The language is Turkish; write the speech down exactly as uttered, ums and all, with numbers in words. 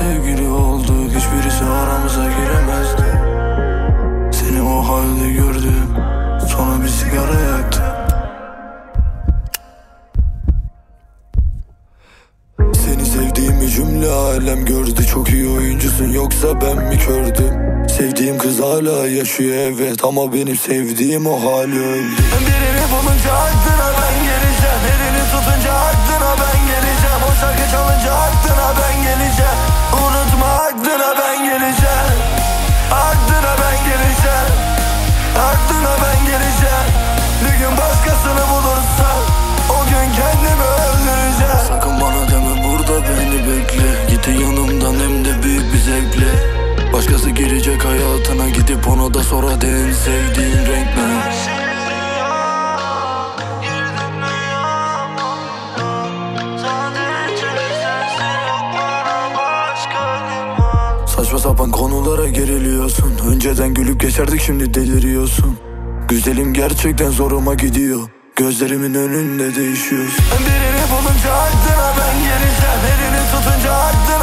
sevgili olduk, hiçbirisi aramıza giremezdi. Seni o halde gördüm, sonra bir sigara yaktım. Seni sevdiğimi cümle alem gördü. Çok iyi oyuncusun, yoksa ben mi kördüm? Sevdiğim kız hala yaşıyor evet, ama benim sevdiğim o hali öldü. Birini bulunca aklına ben geleceğim, elini tutunca aklına ben geleceğim. O şarkı çalınca aklına ben geleceğim. Unutma, aklına ben geleceğim. Aklına ben geleceğim. Aklına ben geleceğim. Bir gün başkasını bulursam o gün kendimi öldüreceğim. Sakın bana deme burada beni bekle. Gitti yanımdan hem de büyük bir zevkle. Başkası girecek hayatına, gidip ona da sonra de en sevdiğin renk ne? Saçma sapan konulara geriliyorsun. Önceden gülüp geçerdik, şimdi deliriyorsun. Güzelim gerçekten zoruma gidiyor. Gözlerimin önünde değişiyorsun. Birini bulunca aklına ben geleceğim, elini tutunca aklına